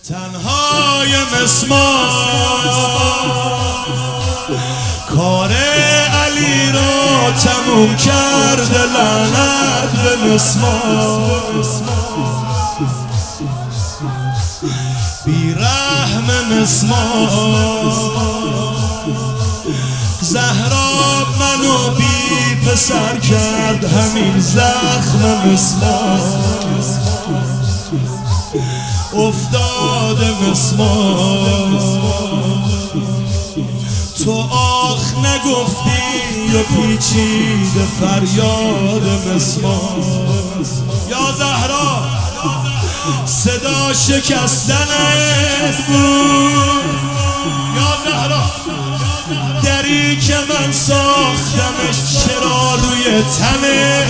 تنهای مسمار کار علی را تموم کرده، لعنت به مسمار. بی رحم مسمار زهرا منو بی پسر کرد، همین زخم مسمار افتاده مسمار. تو آخ نگفتی یا پیچیده فریاد مسمار. یا زهرا صدا شکستنت بود، یا زهرا دری که من ساختمش چرا روی تنه.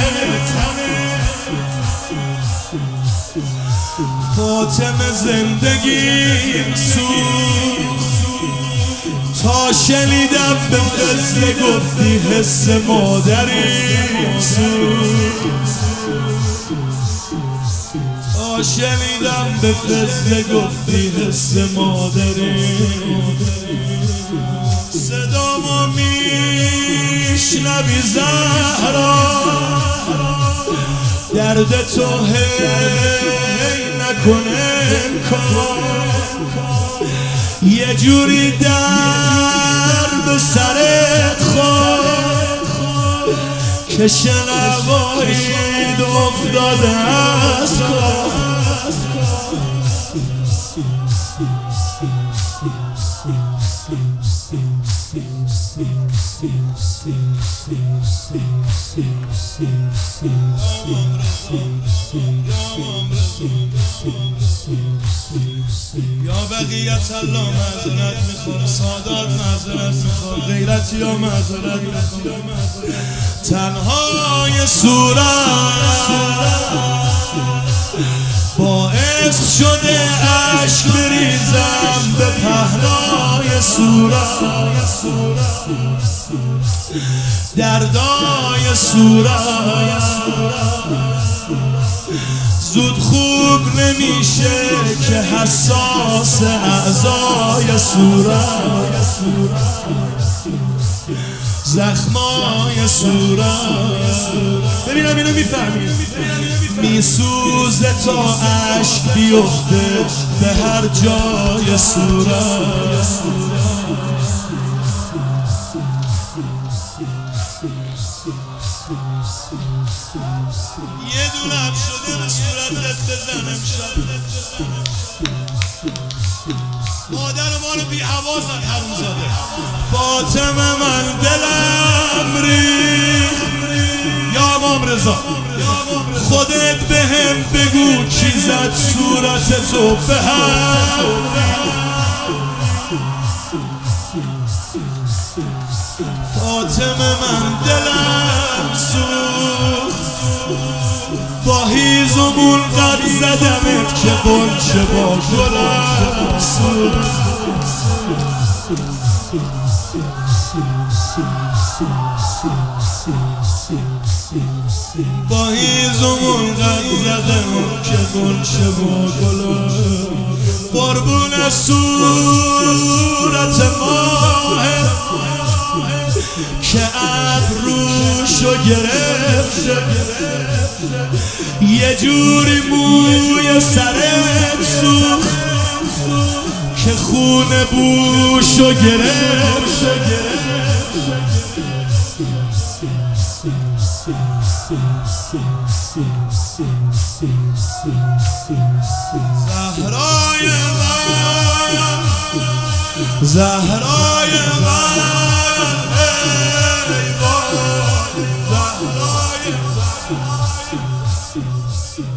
فاطمه زندگیم سوخت تا شنیدم به فضل گفتی حس مادریم سوخت. تا شنیدم به فضل گفتی حس مادریم. صدامو میشنوی زهرا، درد تو هی نکنه امکان، یه جوری در به سرت خواهد که شنوایید افتاده از کار. یا بقیت الله معذرت میخوام، سادات معذرت میخوام، غیرتی ها معذرت میخوام. تنهای صورت باعث شده عشق بریزم به پهنای صورت. دردای صورت زود خوب نمیشه که حساس اعضای صورت. زخمای صورت ببینم اینو میفهمید، میسوزه تا عشق بیفته به هر جای صورت. یه دونم شده به صورتت بزنم شب. مادر ما رو بی حواسن حروم زاده. فاطمه من دلم ریخت. یا امام رضا خودت به هم بگو کی زد صورت تو به هم. فاطمه من دلم سوخت، با هیزمون قد زدمت که بنچه با گلم سوخت. با هیزمون قد زدمت که بنچه با گلم. قربون صورت ماه که ابروشو گرفته، یه جوری موی سرت سوخت که خون بوشو گرفته. زهرای من، زهرای من، ای وای زهرای من.